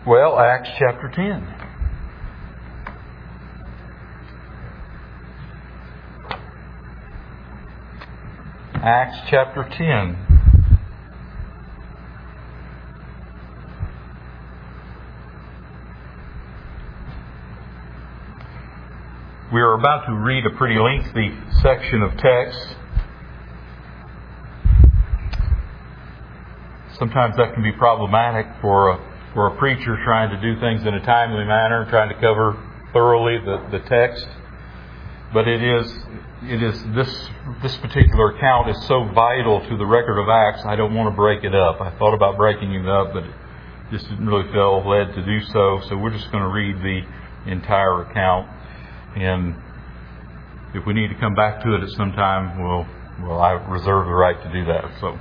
Well, Acts chapter 10. Acts chapter 10. We are about to read a pretty lengthy section of text. Sometimes that can be problematic for a preacher trying to do things in a timely manner, trying to cover thoroughly the text. But this particular account is so vital to the record of Acts, I don't want to break it up. I thought about breaking it up, but just didn't really feel led to do so. So we're just going to read the entire account. And if we need to come back to it at some time, well, I reserve the right to do that. So,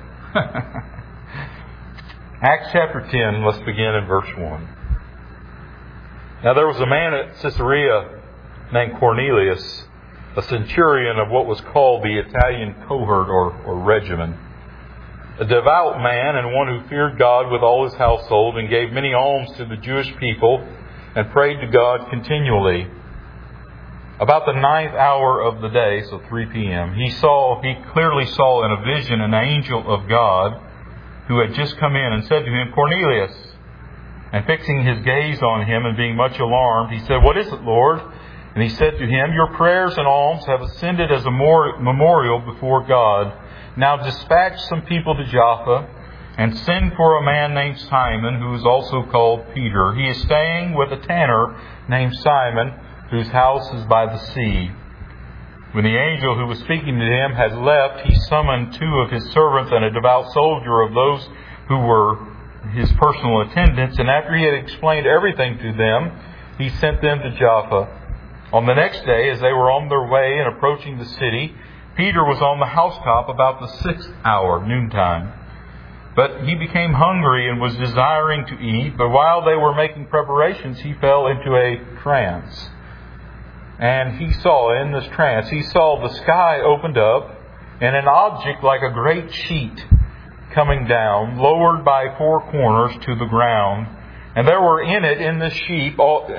Acts chapter 10, let's begin in verse 1. Now there was a man at Caesarea named Cornelius, a centurion of what was called the Italian cohort or regiment, a devout man and one who feared God with all his household and gave many alms to the Jewish people and prayed to God continually. About the 9th hour of the day, so 3 p.m., he clearly saw in a vision an angel of God who had just come in and said to him, "Cornelius." And fixing his gaze on him and being much alarmed, he said, "What is it, Lord?" And he said to him, "Your prayers and alms have ascended as a memorial before God. Now dispatch some people to Joppa and send for a man named Simon, who is also called Peter. He is staying with a tanner named Simon, whose house is by the sea." When the angel who was speaking to him had left, he summoned 2 of his servants and a devout soldier of those who were his personal attendants, and after he had explained everything to them, he sent them to Joppa. On the next day, as they were on their way and approaching the city, Peter was on the housetop about the 6th hour, noontime. But he became hungry and was desiring to eat, but while they were making preparations, he fell into a trance. And he saw the sky opened up, and an object like a great sheet coming down, lowered by 4 corners to the ground. And there were in the sheet,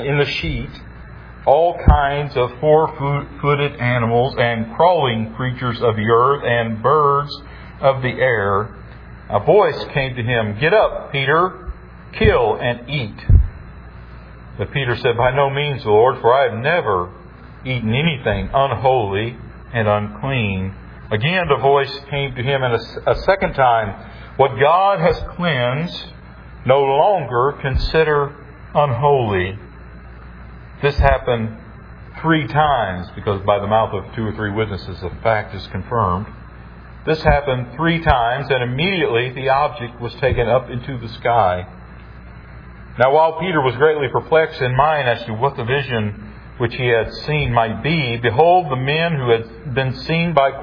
all kinds of 4-footed animals and crawling creatures of the earth and birds of the air. A voice came to him, "Get up, Peter, kill and eat." But Peter said, "By no means, Lord, for I have never eaten anything unholy and unclean." Again the voice came to him a second time, "What God has cleansed, no longer consider unholy." This happened 3 times, because by the mouth of 2 or 3 witnesses the fact is confirmed. This happened 3 times, and immediately the object was taken up into the sky. Now while Peter was greatly perplexed in mind as to what the vision which he had seen might be, behold, the men who had been sent by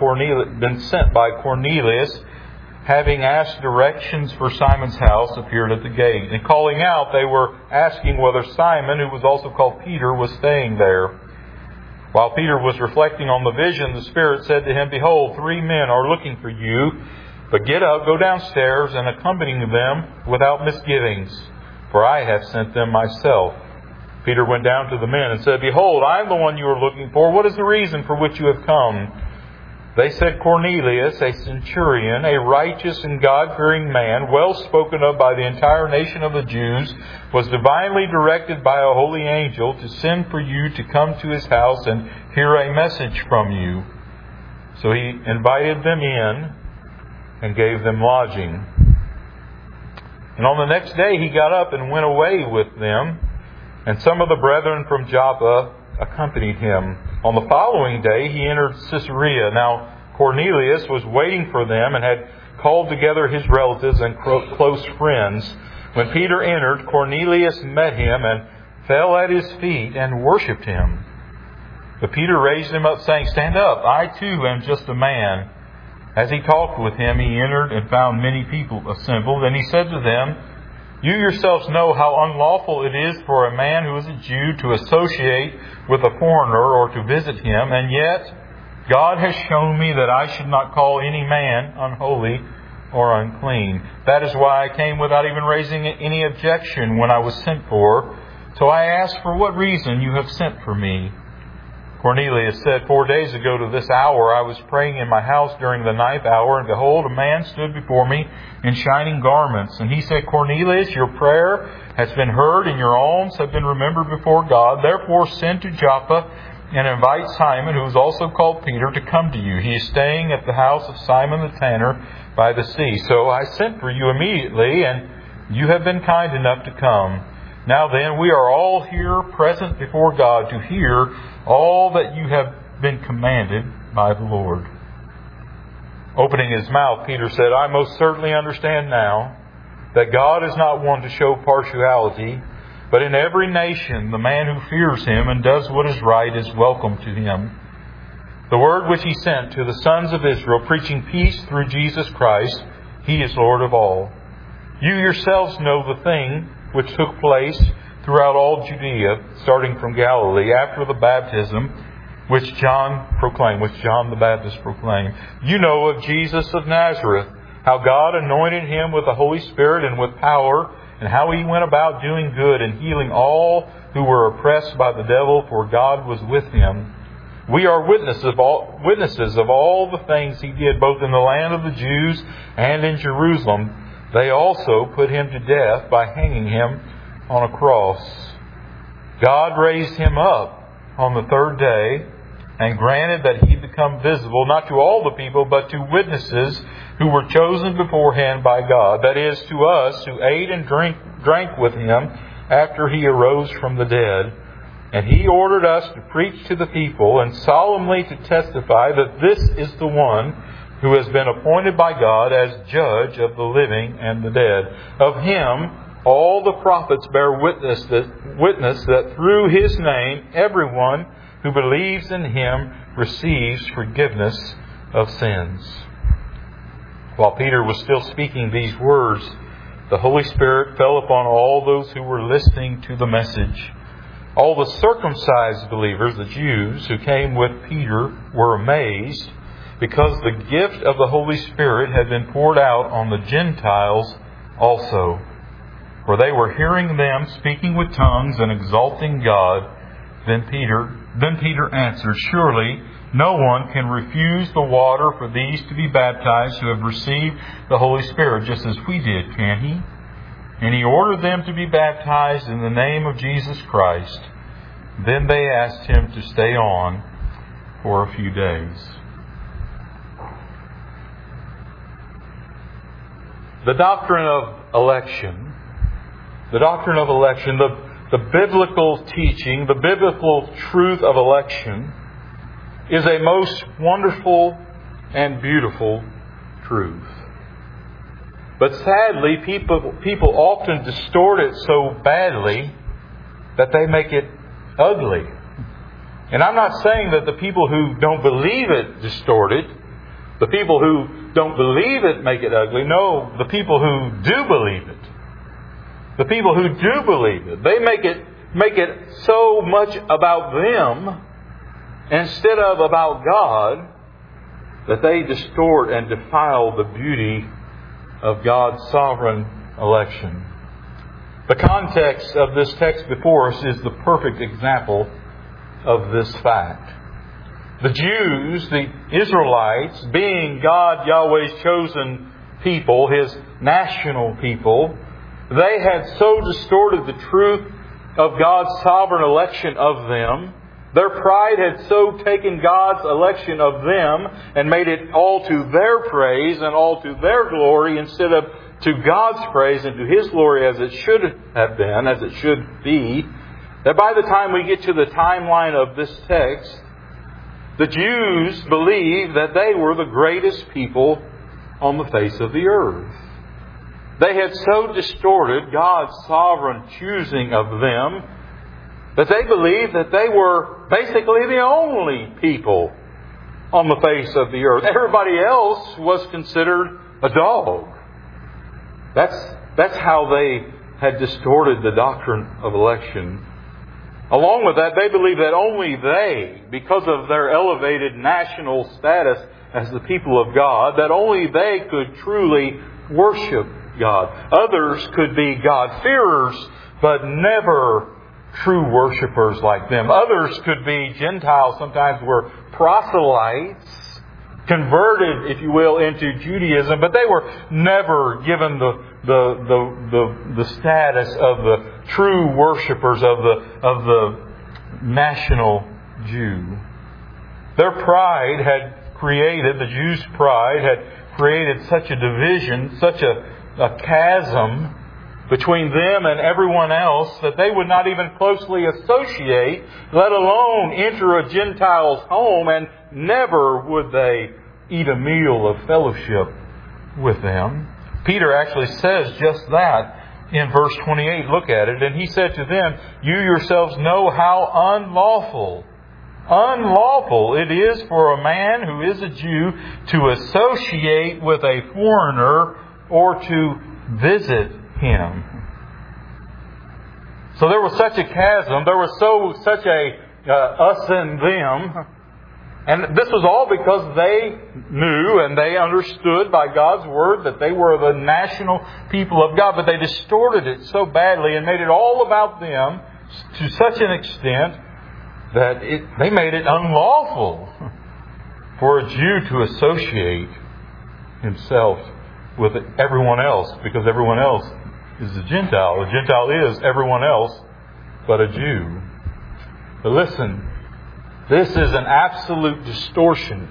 Cornelius, having asked directions for Simon's house, appeared at the gate. And calling out, they were asking whether Simon, who was also called Peter, was staying there. While Peter was reflecting on the vision, the Spirit said to him, "Behold, 3 men are looking for you. But get up, go downstairs, and accompany them without misgivings, for I have sent them myself." Peter went down to the men and said, "Behold, I am the one you are looking for. What is the reason for which you have come?" They said, "Cornelius, a centurion, a righteous and God-fearing man, well spoken of by the entire nation of the Jews, was divinely directed by a holy angel to send for you to come to his house and hear a message from you." So he invited them in and gave them lodging. And on the next day he got up and went away with them, and some of the brethren from Joppa accompanied him. On the following day he entered Caesarea. Now Cornelius was waiting for them and had called together his relatives and close friends. When Peter entered, Cornelius met him and fell at his feet and worshipped him. But Peter raised him up, saying, "Stand up, I too am just a man." As he talked with him, he entered and found many people assembled. And he said to them, "You yourselves know how unlawful it is for a man who is a Jew to associate with a foreigner or to visit him. And yet God has shown me that I should not call any man unholy, or unclean. That is why I came without even raising any objection when I was sent for. So I asked, for what reason you have sent for me? Cornelius said, 4 days ago to this hour I was praying in my house during the 9th hour, and behold, a man stood before me in shining garments. And he said, Cornelius, your prayer has been heard, and your alms have been remembered before God. Therefore send to Joppa and invite Simon, who is also called Peter, to come to you. He is staying at the house of Simon the tanner by the sea. So I sent for you immediately, and you have been kind enough to come. Now then, we are all here present before God to hear all that you have been commanded by the Lord. Opening his mouth, Peter said, I most certainly understand now that God is not one to show partiality, but in every nation the man who fears him and does what is right is welcome to him. The word which he sent to the sons of Israel, preaching peace through Jesus Christ, he is Lord of all. You yourselves know the thing which took place throughout all Judea, starting from Galilee, after the baptism which John the Baptist proclaimed. You know of Jesus of Nazareth, how God anointed him with the Holy Spirit and with power, and how he went about doing good and healing all who were oppressed by the devil, for God was with him. We are witnesses of all the things he did, both in the land of the Jews and in Jerusalem. They also put him to death by hanging him on a cross. God raised him up on the third day and granted that he become visible, not to all the people, but to witnesses who were chosen beforehand by God, that is, to us who ate and drank with him after he arose from the dead. And he ordered us to preach to the people and solemnly to testify that this is the one who has been appointed by God as judge of the living and the dead. Of him all the prophets bear witness that through his name everyone who believes in him receives forgiveness of sins. While Peter was still speaking these words, the Holy Spirit fell upon all those who were listening to the message. All the circumcised believers, the Jews who came with Peter, were amazed, because the gift of the Holy Spirit had been poured out on the Gentiles also. For they were hearing them speaking with tongues and exalting God. Then Peter answered, Surely no one can refuse the water for these to be baptized who have received the Holy Spirit, just as we did, can he? And he ordered them to be baptized in the name of Jesus Christ. Then they asked him to stay on for a few days. The doctrine of election, the biblical teaching, the biblical truth of election is a most wonderful and beautiful truth. But sadly, people often distort it so badly that they make it ugly. And I'm not saying that the people who don't believe it distort it. The people who don't believe it make it ugly. No, the people who do believe it. The people who do believe it. They make it so much about them instead of about God that they distort and defile the beauty of God's sovereign election. The context of this text before us is the perfect example of this fact. The Jews, the Israelites, being God, Yahweh's chosen people, His national people, they had so distorted the truth of God's sovereign election of them. Their pride had so taken God's election of them and made it all to their praise and all to their glory instead of to God's praise and to His glory as it should have been, as it should be, that by the time we get to the timeline of this text, the Jews believed that they were the greatest people on the face of the earth. They had so distorted God's sovereign choosing of them that they believed that they were basically the only people on the face of the earth. Everybody else was considered a dog. That's how they had distorted the doctrine of election. Along with that, they believed that only they, because of their elevated national status as the people of God, that only they could truly worship God. Others could be God-fearers, but never true worshipers like them. Others could be Gentiles, sometimes were proselytes, converted, if you will, into Judaism, but they were never given the status of the true worshipers of the national Jew. Their pride had created, the Jews' pride had created such a division, such a chasm between them and everyone else that they would not even closely associate, let alone enter a Gentile's home, and never would they eat a meal of fellowship with them. Peter actually says just that in verse 28. Look at it. And he said to them, "You yourselves know how unlawful it is for a man who is a Jew to associate with a foreigner or to visit him." So there was such a chasm. There was such a us and them. And this was all because they knew and they understood by God's Word that they were the national people of God. But they distorted it so badly and made it all about them to such an extent that they made it unlawful for a Jew to associate himself with everyone else, because everyone else is a Gentile. A Gentile is everyone else but a Jew. But listen, this is an absolute distortion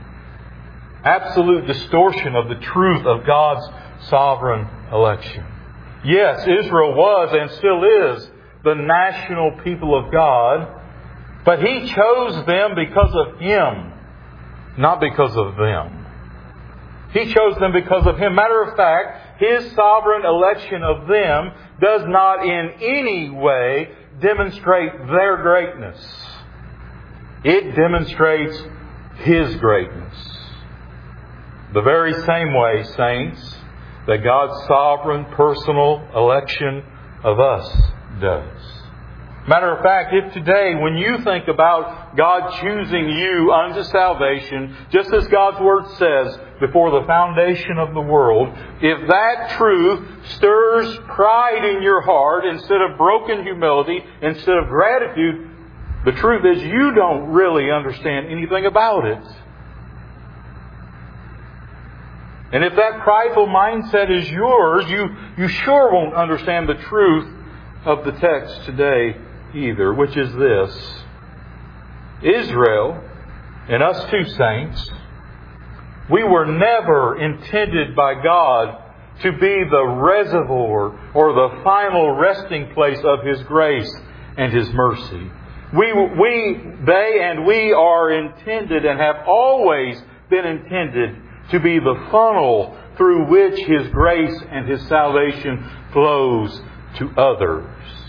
of the truth of God's sovereign election. Yes, Israel was and still is the national people of God, but He chose them because of Him, not because of them. He chose them because of Him. Matter of fact, His sovereign election of them does not in any way demonstrate their greatness. It demonstrates His greatness. The very same way, saints, that God's sovereign personal election of us does. Matter of fact, if today, when you think about God choosing you unto salvation, just as God's Word says, before the foundation of the world, if that truth stirs pride in your heart instead of broken humility, instead of gratitude, the truth is you don't really understand anything about it. And if that prideful mindset is yours, you sure won't understand the truth of the text today either, which is this. Israel, and us too, saints, we were never intended by God to be the reservoir or the final resting place of His grace and His mercy. They and we are intended and have always been intended to be the funnel through which His grace and His salvation flows to others.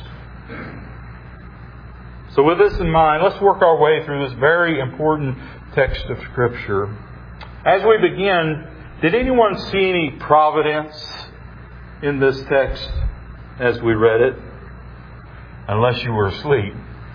So with this in mind, let's work our way through this very important text of Scripture. As we begin, did anyone see any providence in this text as we read it? Unless you were asleep.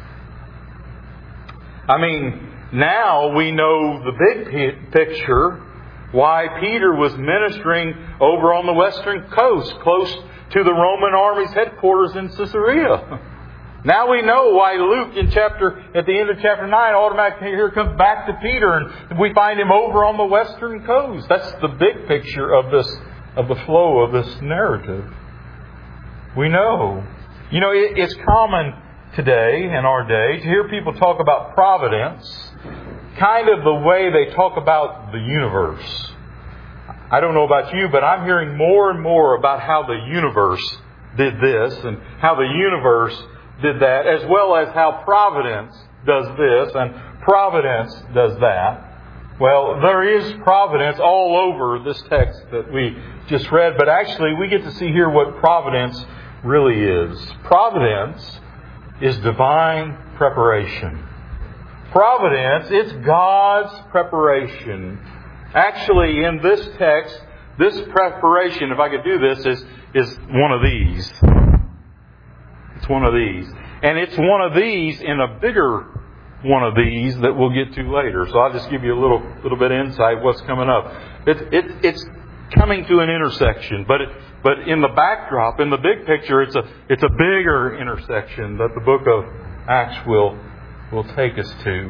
I mean, now we know the big picture, why Peter was ministering over on the western coast, close to the Roman army's headquarters in Caesarea. Now we know why Luke at the end of chapter 9 automatically here comes back to Peter, and we find him over on the western coast. That's the big picture of the flow of this narrative. We know. You know, it's common today, in our day, to hear people talk about providence, kind of the way they talk about the universe. I don't know about you, but I'm hearing more and more about how the universe did this and how the universe did that, as well as how providence does this and providence does that. Well, there is providence all over this text that we just read, but actually we get to see here what providence really is. Providence is divine preparation. Providence, it's God's preparation. Actually, in this text, this preparation, if I could do this, is one of these. It's one of these. And it's one of these in a bigger one of these that we'll get to later. So I'll just give you a little bit of insight what's coming up. It's coming to an intersection, but in the backdrop, in the big picture, it's a bigger intersection that the book of Acts will take us to.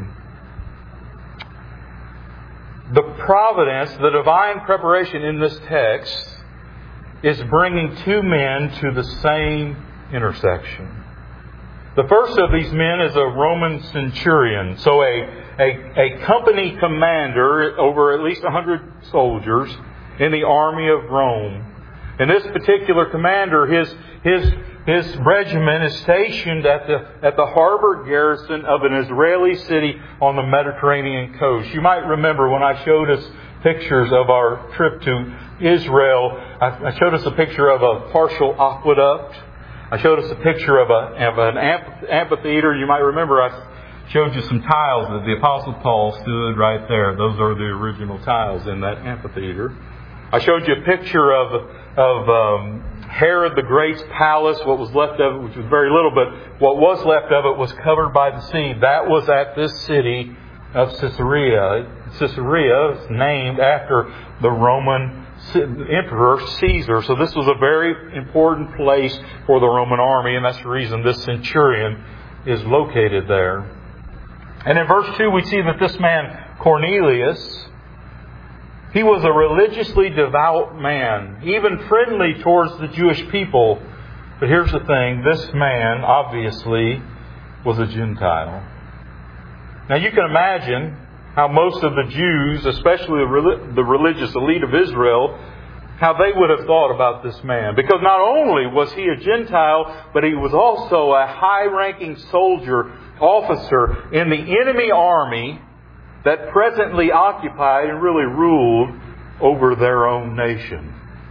The providence, the divine preparation in this text is bringing two men to the same intersection. The first of these men is a Roman centurion, so a company commander over at least 100 soldiers in the army of Rome. And this particular commander, his regiment is stationed at the harbor garrison of an Israeli city on the Mediterranean coast. You might remember when I showed us pictures of our trip to Israel, I showed us a picture of a partial aqueduct. I showed us a picture of an amphitheater. You might remember I showed you some tiles that the Apostle Paul stood right there. Those are the original tiles in that amphitheater. I showed you a picture of Herod the Great's palace, what was left of it, which was very little, but what was left of it was covered by the sea. That was at this city of Caesarea. Caesarea is named after the Roman Emperor Caesar. So this was a very important place for the Roman army, and that's the reason this centurion is located there. And in verse 2 we see that this man Cornelius, he was a religiously devout man, even friendly towards the Jewish people. But here's the thing, this man obviously was a Gentile. Now you can imagine how most of the Jews, especially the religious elite of Israel, how they would have thought about this man. Because not only was he a Gentile, but he was also a high-ranking soldier, officer in the enemy army that presently occupied and really ruled over their own nation.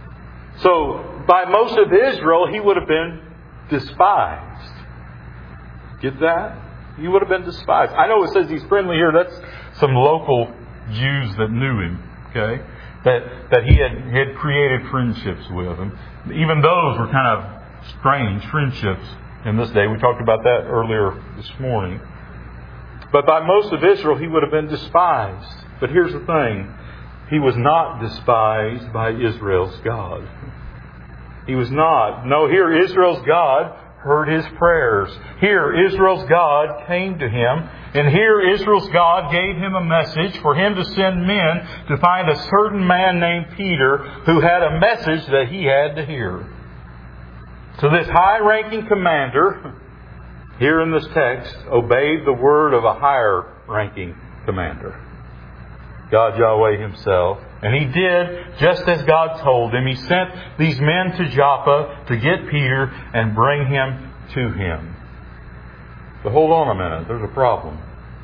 So, by most of Israel, he would have been despised. Get that? He would have been despised. I know it says he's friendly here. That's some local Jews that knew him. Okay? That he had created friendships with. And even those were kind of strange friendships in this day. We talked about that earlier this morning. But by most of Israel, he would have been despised. But here's the thing. He was not despised by Israel's God. He was not. No, here Israel's God heard his prayers. Here Israel's God came to him. And here Israel's God gave him a message for him to send men to find a certain man named Peter who had a message that he had to hear. So this high-ranking commander, here in this text, obeyed the word of a higher-ranking commander, God Yahweh Himself. And he did just as God told him. He sent these men to Joppa to get Peter and bring him to him. But hold on a minute, there's a problem.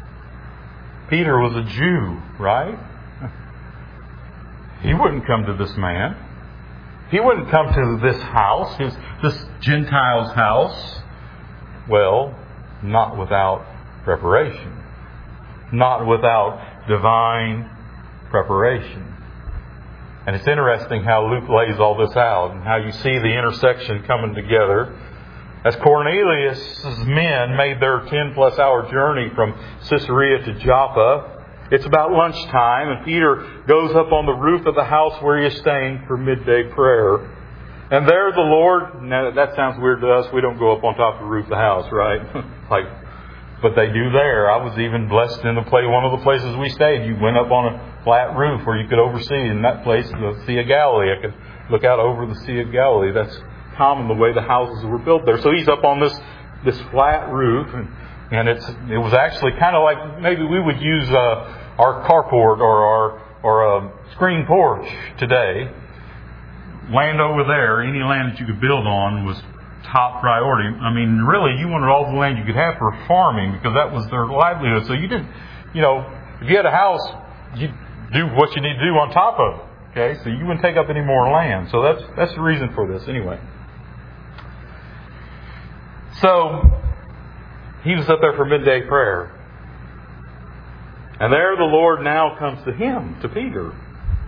Peter was a Jew, right? He wouldn't come to this man. He wouldn't come to this house, this Gentile's house. Well, not without preparation. Not without divine preparation. And it's interesting how Luke lays all this out and how you see the intersection coming together. As Cornelius' men made their 10-plus hour journey from Caesarea to Joppa, it's about lunchtime, and Peter goes up on the roof of the house where he is staying for midday prayer. And there the Lord, now that sounds weird to us, we don't go up on top of the roof of the house, right? But they do there. I was even blessed in one of the places we stayed. You went up on a flat roof where you could oversee, in that place, the Sea of Galilee. I could look out over the Sea of Galilee. That's common the way the houses were built there. So he's up on this flat roof, and it was actually kind of like maybe we would use our carport or screen porch today. Land over there, any land that you could build on was top priority. I mean, really, you wanted all the land you could have for farming because that was their livelihood. So you didn't, if you had a house, you'd do what you need to do on top of it. Okay, so you wouldn't take up any more land. So that's the reason for this, anyway. So he was up there for midday prayer, and there the Lord now comes to him, to Peter,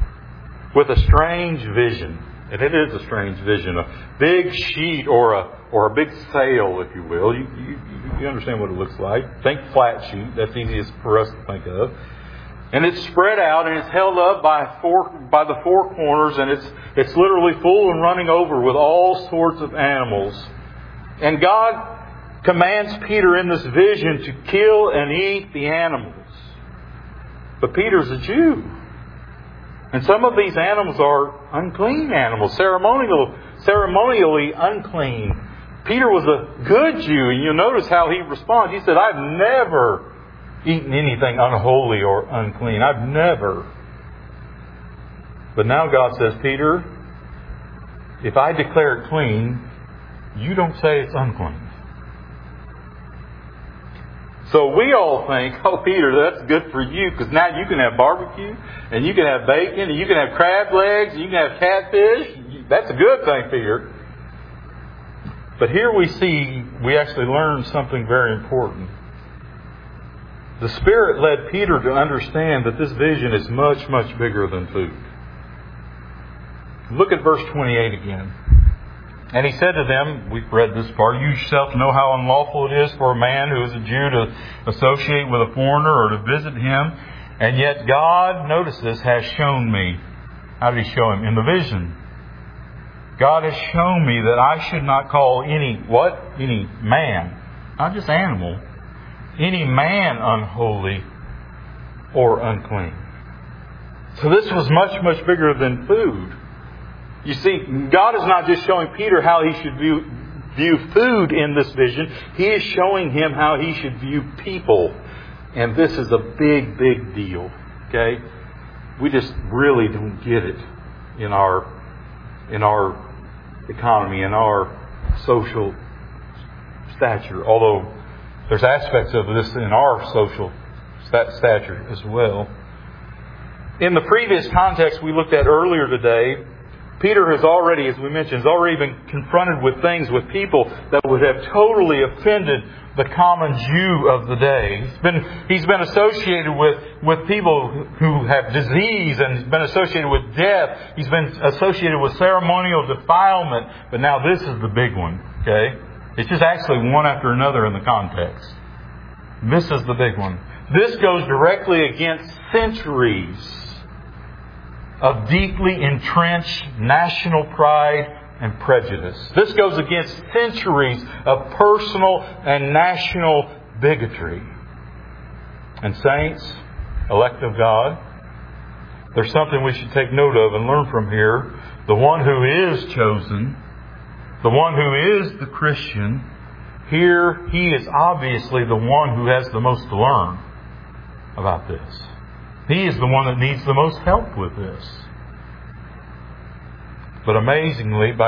with a strange vision. And it is a strange vision. A big sheet or or a big sail, if you will. You understand what it looks like. Think flat sheet. That's easiest for us to think of. And it's spread out and it's held up by the four corners, and it's literally full and running over with all sorts of animals. And God commands Peter in this vision to kill and eat the animals. But Peter's a Jew. And some of these animals are unclean animals, ceremonially unclean. Peter was a good Jew, and you'll notice how he responds. He said, I've never eaten anything unholy or unclean. I've never. But now God says, Peter, if I declare it clean, you don't say it's unclean. So we all think, oh, Peter, that's good for you, because now you can have barbecue, and you can have bacon, and you can have crab legs, and you can have catfish. That's a good thing, Peter. But here we actually learn something very important. The Spirit led Peter to understand that this vision is much, much bigger than food. Look at verse 28 again. And he said to them, we've read this part, you yourself know how unlawful it is for a man who is a Jew to associate with a foreigner or to visit him. And yet God, notice this, has shown me. How did He show him? In the vision. God has shown me that I should not call any man, not just animal, any man unholy or unclean. So this was much, much bigger than food. You see, God is not just showing Peter how he should view food in this vision. He is showing him how he should view people. And this is a big, big deal. Okay? We just really don't get it in our economy, in our social stature. Although there's aspects of this in our social stature as well. In the previous context we looked at earlier today, Peter has already, as we mentioned, been confronted with things, with people that would have totally offended the common Jew of the day. He's been associated with people who have disease, and he's been associated with death. He's been associated with ceremonial defilement. But now this is the big one. Okay? It's just actually one after another in the context. This is the big one. This goes directly against centuries of deeply entrenched national pride and prejudice. This goes against centuries of personal and national bigotry. And saints, elect of God, there's something we should take note of and learn from here. The one who is chosen, the one who is the Christian, here he is obviously the one who has the most to learn about this. He is the one that needs the most help with this. But amazingly, by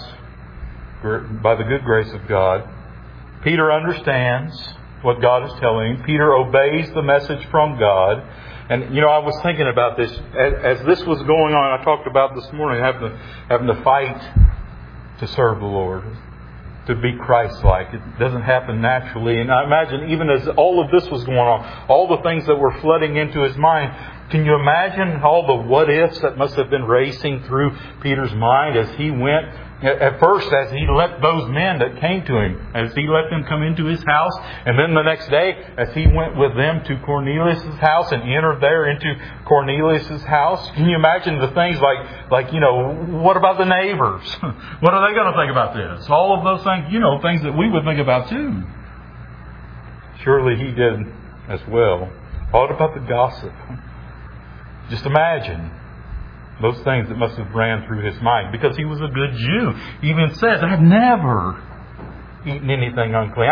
the good grace of God, Peter understands what God is telling him. Peter obeys the message from God. And, I was thinking about this. As this was going on, I talked about this morning, having to fight to serve the Lord, to be Christ-like. It doesn't happen naturally. And I imagine even as all of this was going on, all the things that were flooding into his mind, can you imagine all the what-ifs that must have been racing through Peter's mind as he went? At first, as he let those men that came to him, as he let them come into his house, and then the next day, as he went with them to Cornelius' house and entered there into Cornelius' house, can you imagine the things like what about the neighbors? What are they going to think about this? All of those things, things that we would think about too. Surely he did as well. What about the gossip? Just imagine those things that must have ran through his mind, because he was a good Jew. He even says, I've never eaten anything unclean.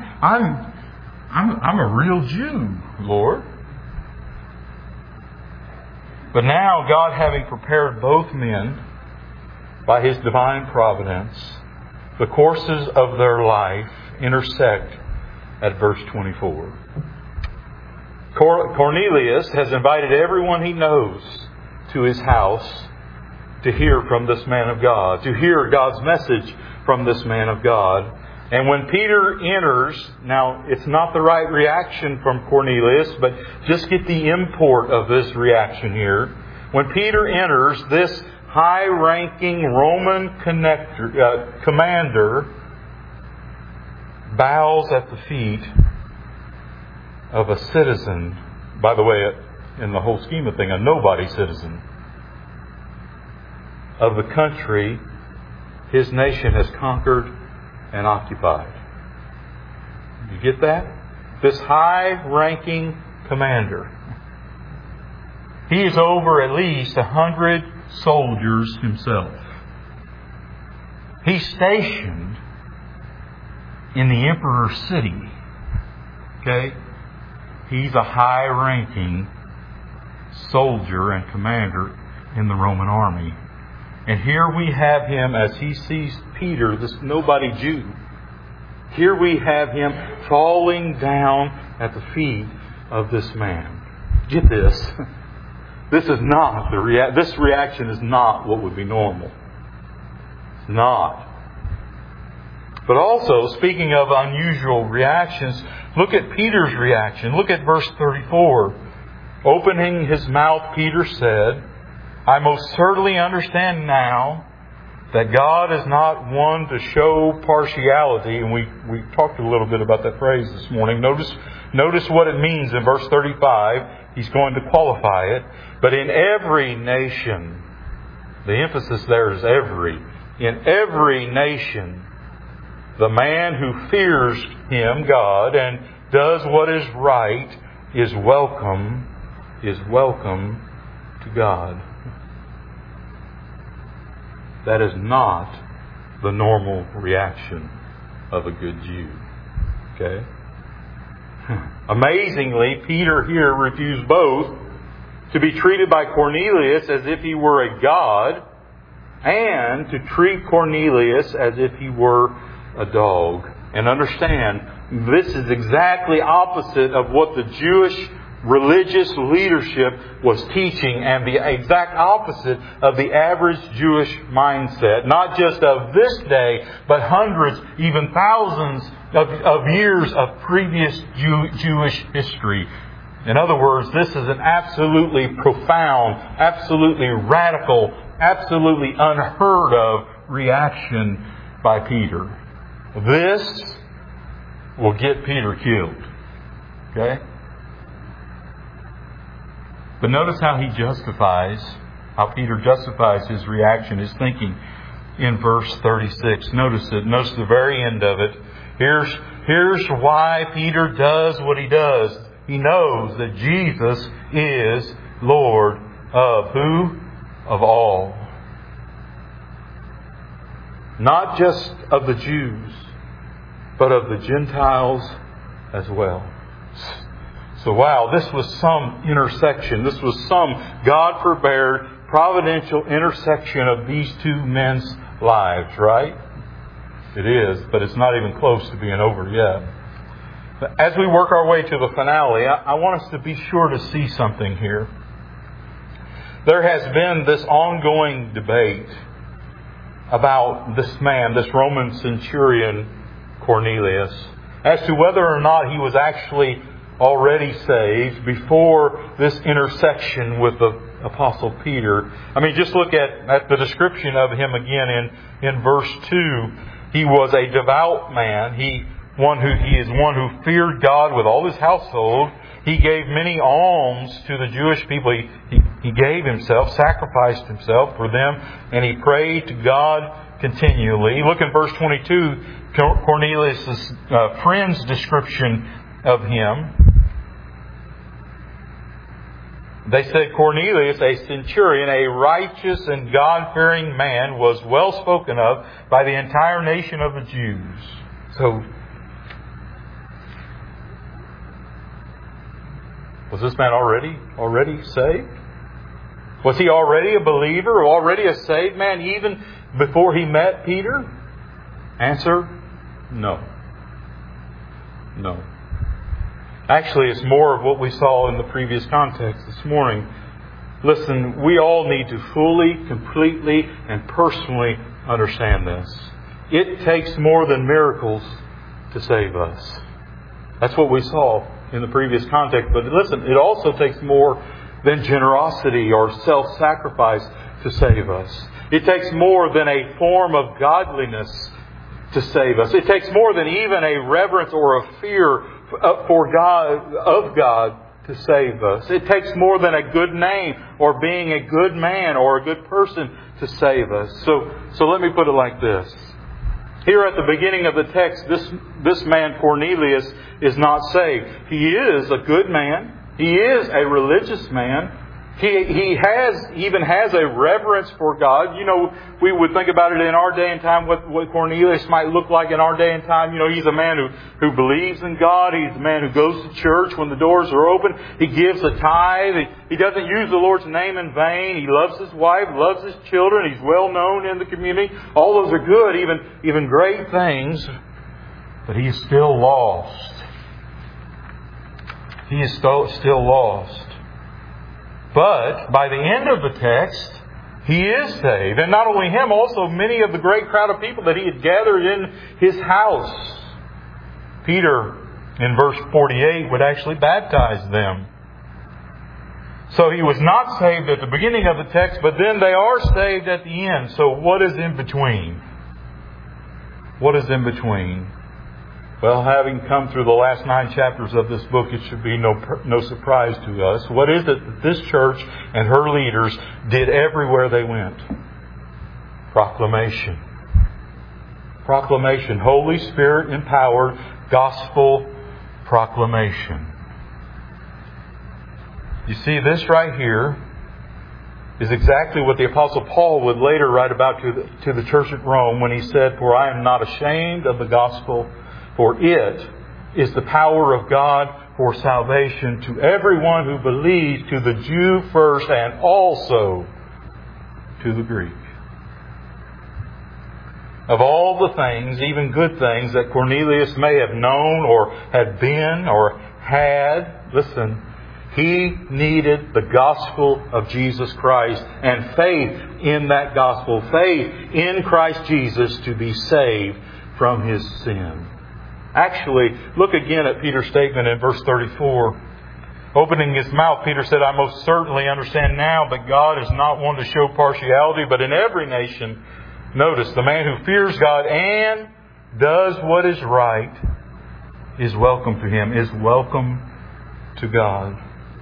I'm a real Jew, Lord. But now, God having prepared both men by His divine providence, the courses of their life intersect at verse 24. Cornelius has invited everyone he knows to his house to hear from this man of God, to hear God's message from this man of God. And when Peter enters, now it's not the right reaction from Cornelius, but just get the import of this reaction here. When Peter enters, this high-ranking Roman commander bows at the feet of a citizen, by the way, in the whole scheme of things, a nobody citizen of the country his nation has conquered and occupied. You get that? This high-ranking commander. He is over at least 100 soldiers himself. He's stationed in the emperor's city. Okay? He's a high-ranking soldier and commander in the Roman army. And here we have him as he sees Peter, this nobody Jew. Here we have him falling down at the feet of this man. Get this. This reaction is not what would be normal. It's not. But also, speaking of unusual reactions, look at Peter's reaction. Look at verse 34. Opening his mouth, Peter said, I most certainly understand now that God is not one to show partiality. And we talked a little bit about that phrase this morning. Notice what it means in verse 35. He's going to qualify it. But in every nation, the emphasis there is every. In every nation, the man who fears Him, God, and does what is right is welcome to God. That is not the normal reaction of a good Jew. Okay? Amazingly, Peter here refused both to be treated by Cornelius as if he were a god and to treat Cornelius as if he were a dog. And understand, this is exactly opposite of what the Jewish religious leadership was teaching, and the exact opposite of the average Jewish mindset, not just of this day, but hundreds, even thousands of years of previous Jewish history. In other words, this is an absolutely profound, absolutely radical, absolutely unheard of reaction by Peter. This will get Peter killed. Okay? But notice how Peter justifies his reaction, his thinking in verse 36. Notice it. Notice the very end of it. Here's why Peter does what he does. He knows that Jesus is Lord of who? Of all. Not just of the Jews, but of the Gentiles as well. So wow, this was some intersection. This was some God-prepared, providential intersection of these two men's lives, right? It is, but it's not even close to being over yet. As we work our way to the finale, I want us to be sure to see something here. There has been this ongoing debate about this man, this Roman centurion Cornelius, as to whether or not he was actually already saved before this intersection with the Apostle Peter. I mean, just look at the description of him again in verse 2. He was a devout man. He is one who feared God with all his household. He gave many alms to the Jewish people. He gave himself, sacrificed himself for them, and he prayed to God continually. Look at verse 22, Cornelius' friend's description of him. They said Cornelius, a centurion, a righteous and God-fearing man, was well spoken of by the entire nation of the Jews. So, was this man already saved? Was he already a believer, already a saved man, even before he met Peter? Answer, no. No. Actually, it's more of what we saw in the previous context this morning. Listen, we all need to fully, completely, and personally understand this. It takes more than miracles to save us. That's what we saw in the previous context. But listen, it also takes more than generosity or self-sacrifice to save us. It takes more than a form of godliness to save us. It takes more than even a reverence or a fear for God, of God, to save us. It takes more than a good name or being a good man or a good person to save us. So let me put it like this. Here at the beginning of the text, this man Cornelius is not saved. He is a good man. He is a religious man. He even has a reverence for God. You know, we would think about it in our day and time, what Cornelius might look like in our day and time. You know, he's a man who believes in God. He's a man who goes to church when the doors are open. He gives a tithe. He doesn't use the Lord's name in vain. He loves his wife, loves his children. He's well known in the community. All those are good, even great things. But he is still lost. He is still lost. But by the end of the text, he is saved. And not only him, also many of the great crowd of people that he had gathered in his house. Peter, in verse 48, would actually baptize them. So he was not saved at the beginning of the text, but then they are saved at the end. So what is in between? What is in between? Well, having come through the last 9 chapters of this book, it should be no surprise to us. What is it that this church and her leaders did everywhere they went? Proclamation. Proclamation. Holy Spirit empowered gospel proclamation. You see, this right here is exactly what the Apostle Paul would later write about to the church at Rome when he said, "For I am not ashamed of the gospel, for it is the power of God for salvation to everyone who believes, to the Jew first and also to the Greek." Of all the things, even good things, that Cornelius may have known or had been or had, listen, he needed the gospel of Jesus Christ and faith in that gospel, faith in Christ Jesus to be saved from his sin. Actually, look again at Peter's statement in verse 34. Opening his mouth, Peter said, "I most certainly understand now that God is not one to show partiality, but in every nation, notice, the man who fears God and does what is right is welcome to Him, is welcome to God."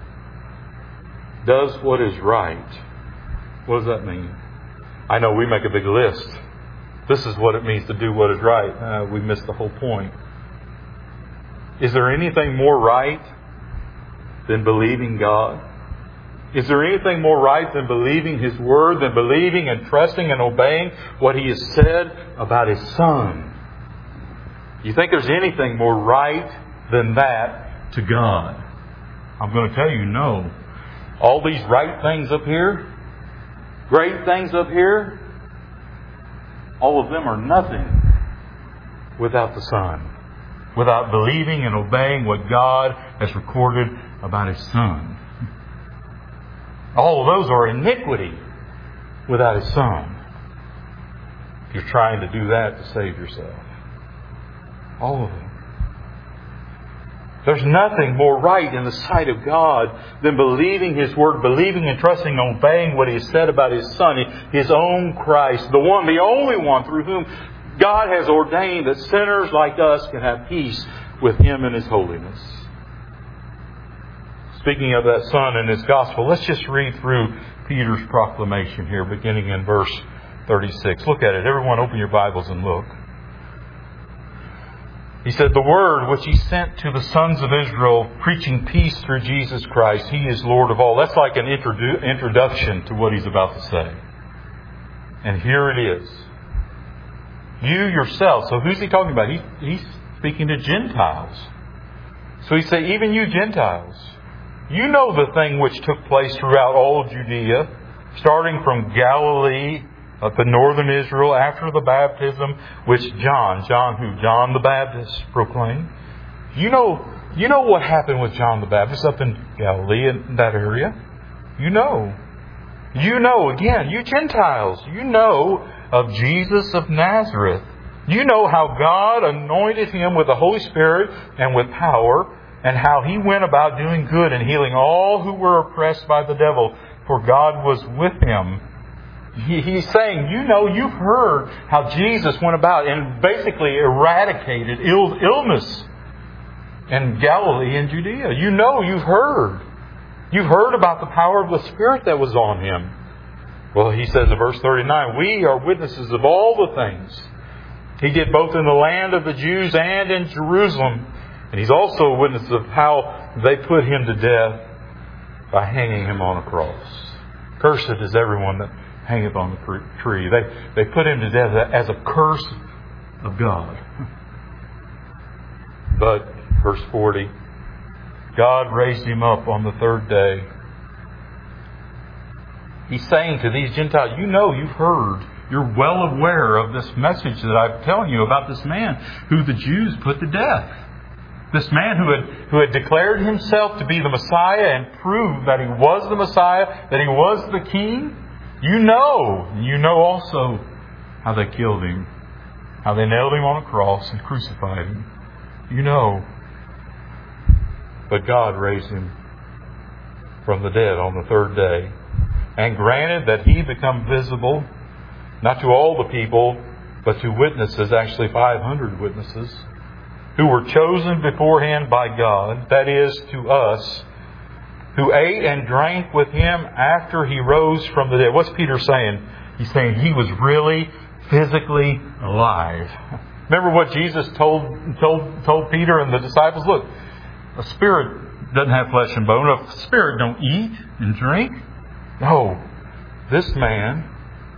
Does what is right. What does that mean? I know we make a big list. This is what it means to do what is right. We missed the whole point. Is there anything more right than believing God? Is there anything more right than believing His Word, than believing and trusting and obeying what He has said about His Son? You think there's anything more right than that to God? I'm going to tell you no. All these right things up here, great things up here, all of them are nothing without the Son. Without believing and obeying what God has recorded about His Son. All of those are iniquity without His Son. If you're trying to do that to save yourself. All of them. There's nothing more right in the sight of God than believing His Word, believing and trusting and obeying what He has said about His Son, His own Christ, the one, the only one through whom God has ordained that sinners like us can have peace with Him in His holiness. Speaking of that Son and His gospel, let's just read through Peter's proclamation here, beginning in verse 36. Look at it. Everyone open your Bibles and look. He said, "The word which He sent to the sons of Israel, preaching peace through Jesus Christ, He is Lord of all." That's like an introduction to what He's about to say. And here it is. You yourself. So who's He talking about? He's speaking to Gentiles. So He said, even you Gentiles, you know the thing which took place throughout all Judea, starting from Galilee up in northern Israel after the baptism which John the Baptist proclaimed. You know what happened with John the Baptist up in Galilee, in that area. You know, again, you Gentiles, you know of Jesus of Nazareth. You know how God anointed Him with the Holy Spirit and with power, and how He went about doing good and healing all who were oppressed by the devil, for God was with Him. He's saying, you've heard how Jesus went about and basically eradicated illness in Galilee and Judea. You've heard. You've heard about the power of the Spirit that was on Him. Well, He says in verse 39, we are witnesses of all the things He did both in the land of the Jews and in Jerusalem. And He's also a witness of how they put Him to death by hanging Him on a cross. Cursed is everyone that hangeth on the tree. They put Him to death as a curse of God. But, verse 40, God raised Him up on the third day. He's saying to these Gentiles, you've heard. You're well aware of this message that I'm telling you about this man who the Jews put to death. This man who had declared himself to be the Messiah and proved that He was the Messiah, that He was the King. You know also how they killed Him, how they nailed Him on a cross and crucified Him. You know. But God raised Him from the dead on the third day and granted that He become visible, not to all the people, but to witnesses, actually 500 witnesses, who were chosen beforehand by God, that is, to us, who ate and drank with Him after He rose from the dead. What's Peter saying? He's saying He was really physically alive. Remember what Jesus told Peter and the disciples? Look, a spirit doesn't have flesh and bone. A spirit don't eat and drink. No, this man,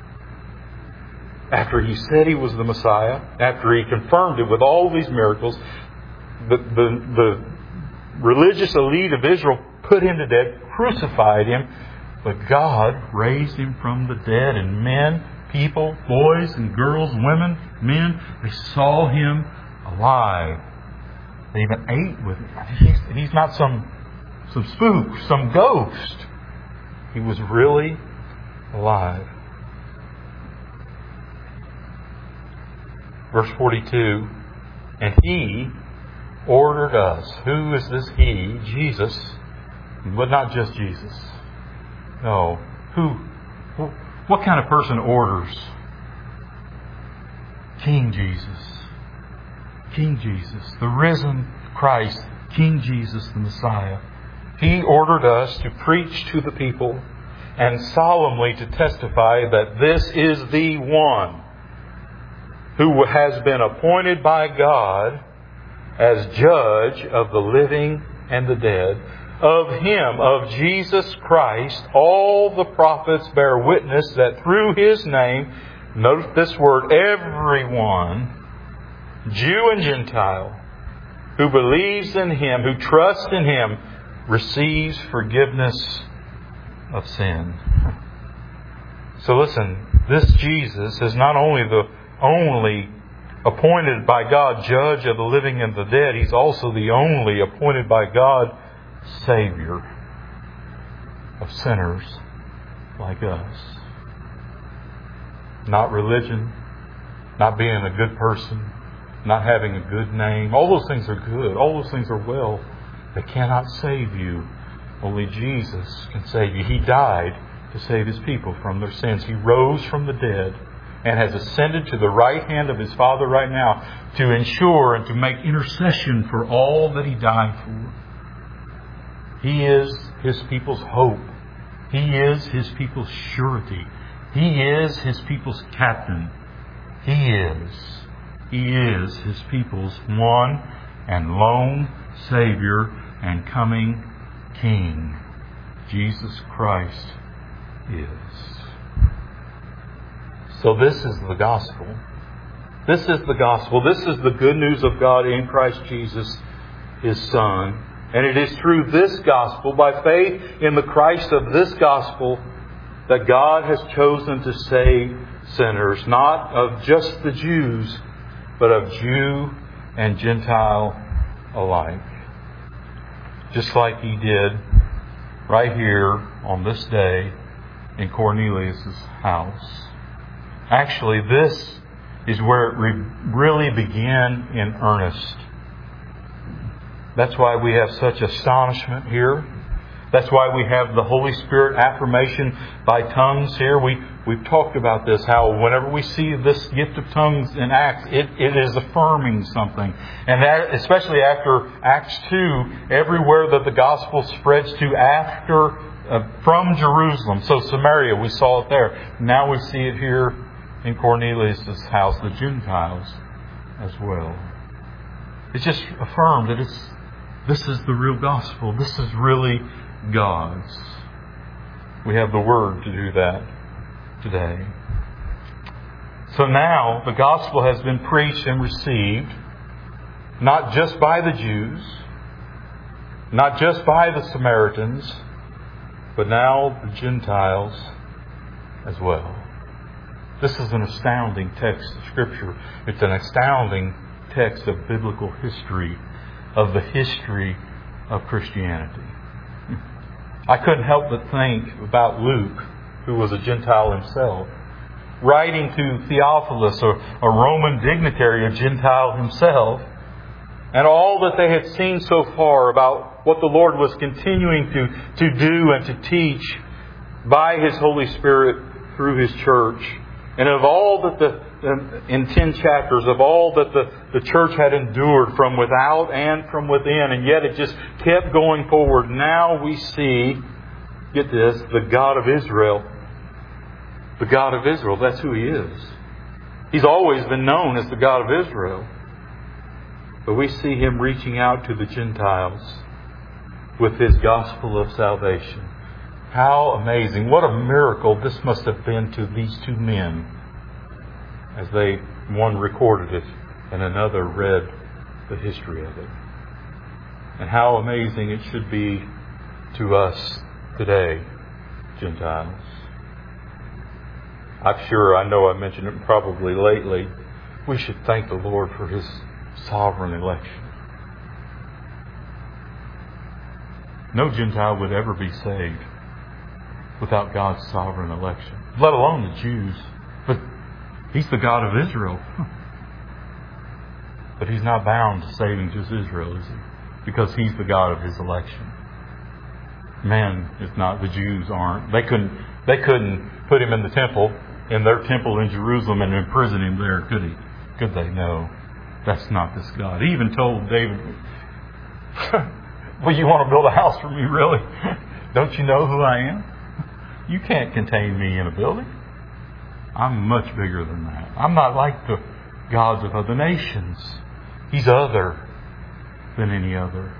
after He said He was the Messiah, after He confirmed it with all these miracles, the religious elite of Israel put Him to death, crucified Him, but God raised Him from the dead, and men, people, boys and girls, women, men, they saw Him alive. They even ate with Him. He's not some spook, some ghost. He was really alive. Verse 42, and He ordered us. Who is this He? Jesus. But not just Jesus. No. What kind of person orders? King Jesus. King Jesus. The risen Christ. King Jesus, the Messiah. He ordered us to preach to the people and solemnly to testify that this is the one who has been appointed by God as judge of the living and the dead. Of Him, of Jesus Christ, all the prophets bear witness that through His name, note this word, everyone, Jew and Gentile, who believes in Him, who trusts in Him, receives forgiveness of sin. So listen, this Jesus is not only the only appointed by God judge of the living and the dead, He's also the only appointed by God Savior of sinners like us. Not religion, not being a good person, not having a good name. All those things are good. All those things are well. They cannot save you. Only Jesus can save you. He died to save His people from their sins. He rose from the dead and has ascended to the right hand of His Father right now to ensure and to make intercession for all that He died for. He is His people's hope. He is His people's surety. He is His people's captain. He is His people's one and lone Savior and coming King. Jesus Christ is. So this is the gospel. This is the gospel. This is the good news of God in Christ Jesus, His Son. And it is through this gospel, by faith in the Christ of this gospel, that God has chosen to save sinners, not of just the Jews, but of Jew and Gentile alike. Just like He did right here on this day in Cornelius' house. Actually, this is where it really began in earnest. That's why we have such astonishment here. That's why we have the Holy Spirit affirmation by tongues here. We've talked about this, how whenever we see this gift of tongues in Acts, it is affirming something. And that, especially after Acts 2, everywhere that the gospel spreads to from Jerusalem. So Samaria, we saw it there. Now we see it here in Cornelius' house, the Gentiles as well. It's just affirmed that this is the real gospel. This is really God's. We have the Word to do that today. So now the gospel has been preached and received, not just by the Jews, not just by the Samaritans, but now the Gentiles as well. This is an astounding text of Scripture. It's an astounding text of biblical history, of the history of Christianity. I couldn't help but think about Luke, who was a Gentile himself, writing to Theophilus, a Roman dignitary, a Gentile himself, and all that they had seen so far about what the Lord was continuing to do and to teach by His Holy Spirit through His church. And of all that in 10 chapters, of all that the church had endured from without and from within, and yet it just kept going forward. Now we see, get this, the God of Israel. The God of Israel, that's who He is. He's always been known as the God of Israel. But we see Him reaching out to the Gentiles with His gospel of salvation. How amazing. What a miracle this must have been to these two men as one recorded it and another read the history of it. And how amazing it should be to us today, Gentiles. I know I mentioned it probably lately. We should thank the Lord for His sovereign election. No Gentile would ever be saved without God's sovereign election, let alone the Jews. But He's the God of Israel. But He's not bound to saving just Israel, is He? Because He's the God of His election. Man is not. The Jews aren't. They couldn't put Him in the temple, in their temple in Jerusalem, and imprison Him there, could He? Could they? No. That's not this God. He even told David, well, you want to build a house for me, really? Don't you know who I am? You can't contain me in a building. I'm much bigger than that. I'm not like the gods of other nations. He's other than any other.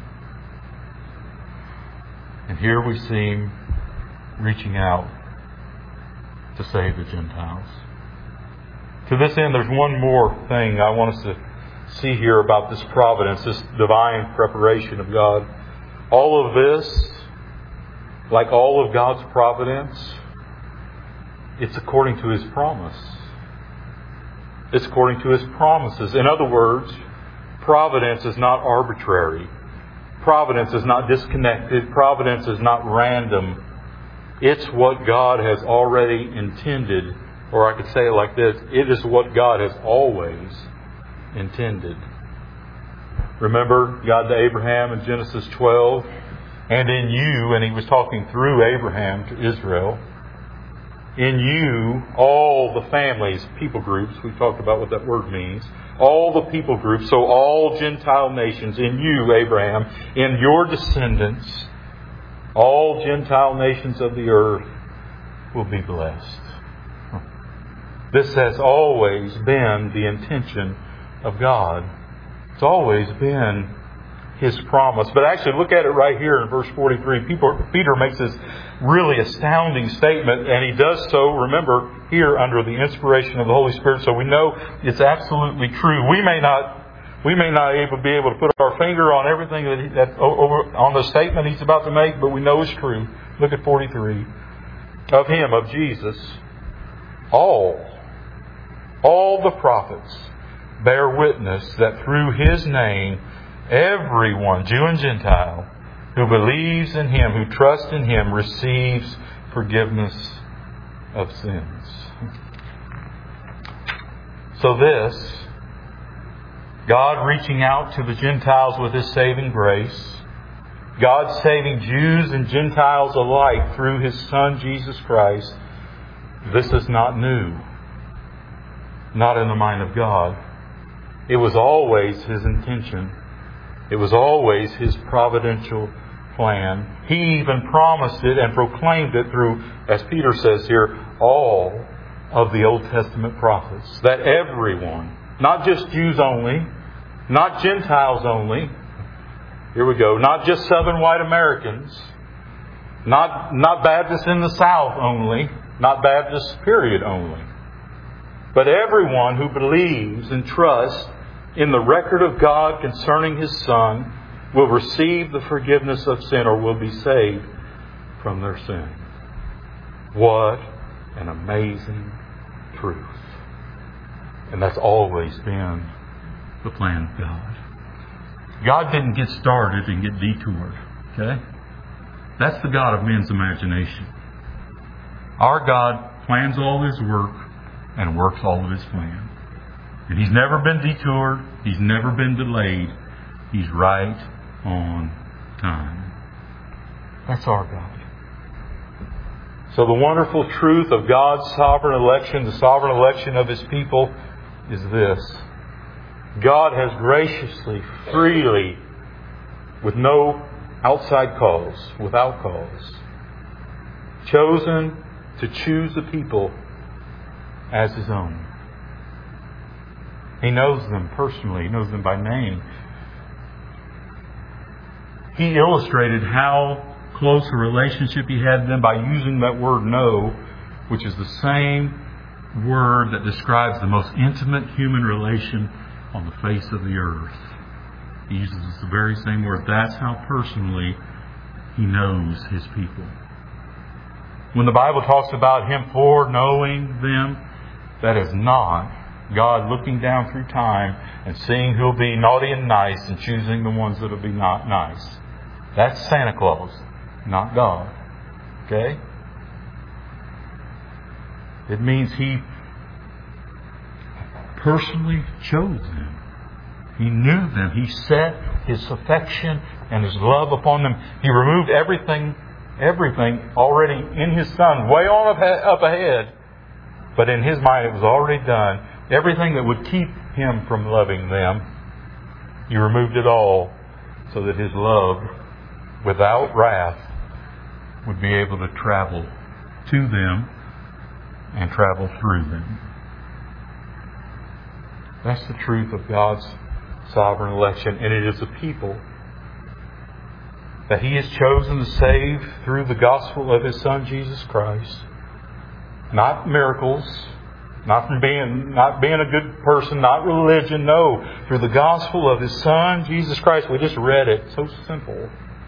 And here we see Him reaching out to save the Gentiles. To this end, there's one more thing I want us to see here about this providence, this divine preparation of God. All of this, like all of God's providence, it's according to His promise. It's according to His promises. In other words, providence is not arbitrary. Providence is not disconnected. Providence is not random. It's what God has already intended. Or I could say it like this: it is what God has always intended. Remember God to Abraham in Genesis 12, and in you, and He was talking through Abraham to Israel, in you, all the families, people groups, we talked about what that word means, all the people groups, so all Gentile nations, in you, Abraham, in your descendants, all Gentile nations of the earth will be blessed. This has always been the intention of God. It's always been His promise. But actually, look at it right here in verse 43. Peter makes this really astounding statement, and he does so, remember, here under the inspiration of the Holy Spirit, so we know it's absolutely true. We may not be able to put our finger on everything that on the statement he's about to make, but we know it's true. Look at 43. Of Him, of Jesus, all the prophets bear witness that through His name, everyone, Jew and Gentile, who believes in Him, who trusts in Him, receives forgiveness of sins. So this, God reaching out to the Gentiles with His saving grace, God saving Jews and Gentiles alike through His Son Jesus Christ, this is not new. Not in the mind of God. It was always His intention. It was always His providential plan. He even promised it and proclaimed it through, as Peter says here, all of the Old Testament prophets. That everyone, not just Jews only, not Gentiles only, here we go, not just Southern white Americans, not Baptists in the South only, not Baptists period only, but everyone who believes and trusts in the record of God concerning His Son will receive the forgiveness of sin or will be saved from their sin. What an amazing truth. And that's always been the plan of God. God didn't get started and get detoured. Okay? That's the God of men's imagination. Our God plans all His work and works all of His plan. And He's never been detoured. He's never been delayed. He's right on time. That's our God. So the wonderful truth of God's sovereign election, the sovereign election of His people, is this. God has graciously, freely, with no outside cause, without cause, chosen to choose the people as His own. He knows them personally. He knows them by name. He illustrated how close a relationship He had with them by using that word know, which is the same word that describes the most intimate human relation on the face of the earth. He uses the very same word. That's how personally He knows His people. When the Bible talks about Him foreknowing them, that is not God looking down through time and seeing who'll be naughty and nice and choosing the ones that'll be not nice. That's Santa Claus, not God. Okay? It means He personally chose them. He knew them. He set His affection and His love upon them. He removed everything already in His Son, way on up ahead. But in His mind it was already done. Everything that would keep Him from loving them, He removed it all so that His love, without wrath, would be able to travel to them and travel through them. That's the truth of God's sovereign election. And it is a people that He has chosen to save through the gospel of His Son, Jesus Christ. Not miracles, not being a good person, not religion. No, through the gospel of His Son, Jesus Christ. We just read it. So simple.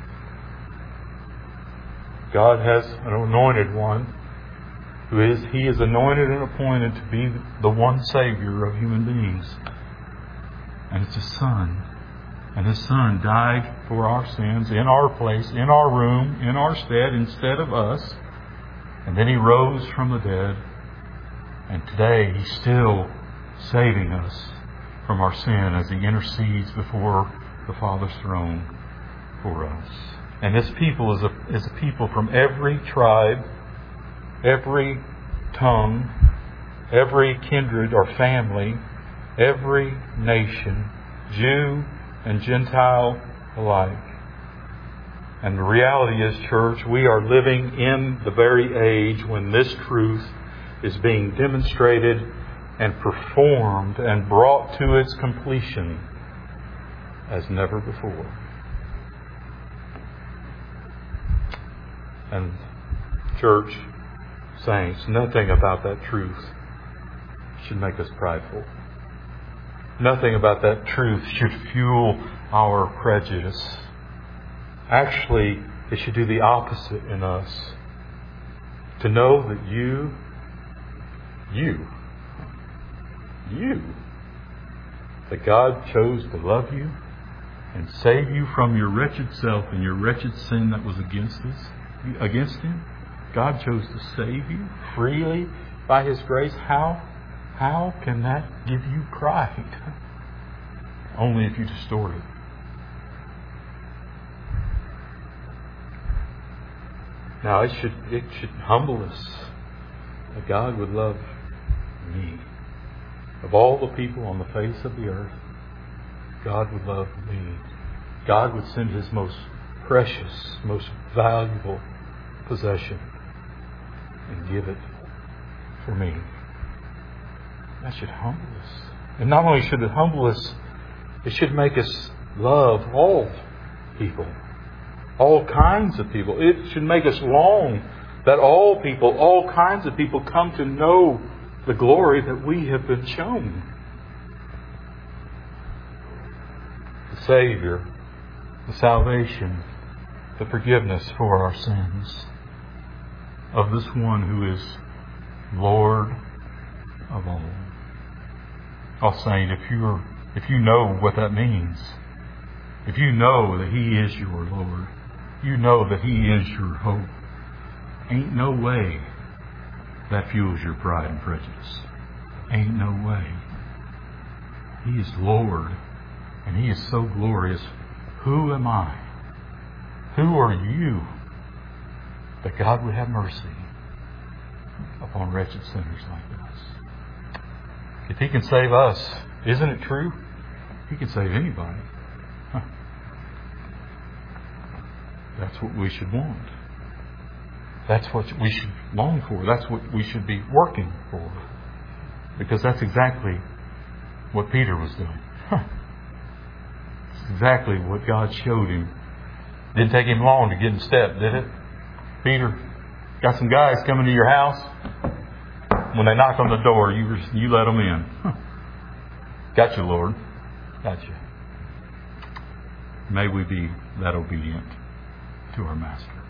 God has an anointed one. He is anointed and appointed to be the one Savior of human beings. And it's His Son. And His Son died for our sins in our place, in our room, in our stead, instead of us. And then He rose from the dead. And today He's still saving us from our sin as He intercedes before the Father's throne for us. And this people is a people from every tribe, every tongue, every kindred or family, every nation, Jew and Gentile alike. And the reality is, church, we are living in the very age when this truth is being demonstrated and performed and brought to its completion as never before. And church, saints, nothing about that truth should make us prideful. Nothing about that truth should fuel our prejudice. Actually, it should do the opposite in us. To know that you, that God chose to love you and save you from your wretched self and your wretched sin that was against Him. God chose to save you freely by His grace. How can that give you pride? Only if you distort it. Now it should humble us that God would love me. Of all the people on the face of the earth, God would love me. God would send His most precious, most valuable possession and give it for me. That should humble us. And not only should it humble us, it should make us love all people, all kinds of people. It should make us long that all people, all kinds of people come to know the glory that we have been shown. The Savior, the salvation, the forgiveness for our sins of this one who is Lord of all. Oh, Saint, if you know what that means, if you know that He is your Lord, you know that He is your hope, ain't no way that fuels your pride and prejudice. Ain't no way. He is Lord, and He is so glorious. Who am I? Who are you that God would have mercy upon wretched sinners like us? If He can save us, isn't it true? He can save anybody. That's what we should want. That's what we should long for. That's what we should be working for. Because that's exactly what Peter was doing. It's exactly what God showed him. Didn't take him long to get in step, did it? Peter, got some guys coming to your house. When they knock on the door, you let them in. Got you, Lord. Got you. May we be that obedient to our Master.